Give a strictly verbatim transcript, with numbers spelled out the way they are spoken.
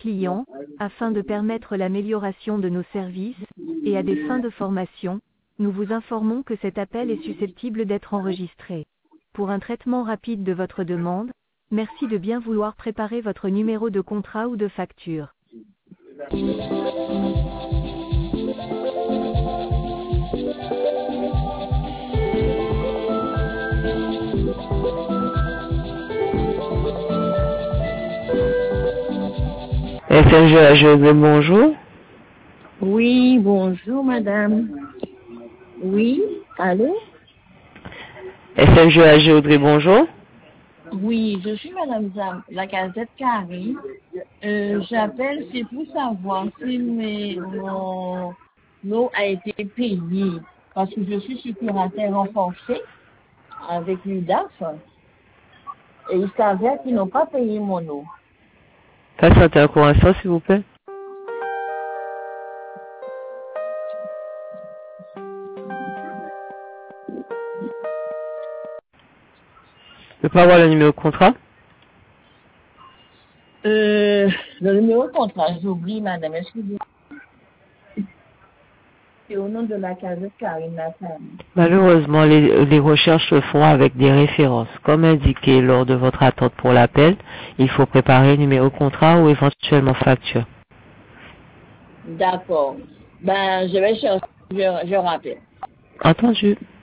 clients, afin de permettre l'amélioration de nos services, et à des fins de formation, nous vous informons que cet appel est susceptible d'être enregistré. Pour un traitement rapide de votre demande, merci de bien vouloir préparer votre numéro de contrat ou de facture. F M G A G Audrey, bonjour. Oui, bonjour madame. Oui, allô? F M G A G Audrey, bonjour. Oui, je suis madame Zam, la casette Carré. Euh, J'appelle, c'est pour savoir si mes, mon eau a été payée. Parce que je suis sur curatelle renforcée avec l'U D A F. Et il s'avère qu'ils n'ont pas payé mon eau. Patientez un court instant, s'il vous plaît. Je peux pas avoir le numéro de contrat? Euh, le numéro de contrat, j'oublie madame, excusez-moi. C'est au nom de la casette Karine Nathalie. Malheureusement, les, les recherches se font avec des références. Comme indiqué lors de votre attente pour l'appel, il faut préparer le numéro de contrat ou éventuellement facture. D'accord. Ben, je vais chercher, je, je rappelle. Entendu.